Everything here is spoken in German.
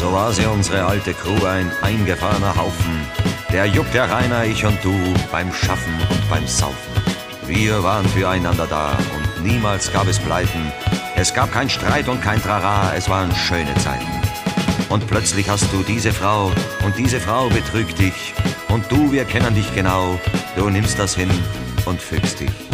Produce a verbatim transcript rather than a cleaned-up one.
So war sie unsere alte Crew, ein eingefahrener Haufen. Der Jupp, der Rainer, ich und du, beim Schaffen und beim Saufen. Wir waren füreinander da und niemals gab es Pleiten. Es gab kein Streit und kein Trara, es waren schöne Zeiten. Und plötzlich hast du diese Frau und diese Frau betrügt dich. Und du, wir kennen dich genau, du nimmst das hin und fügst dich.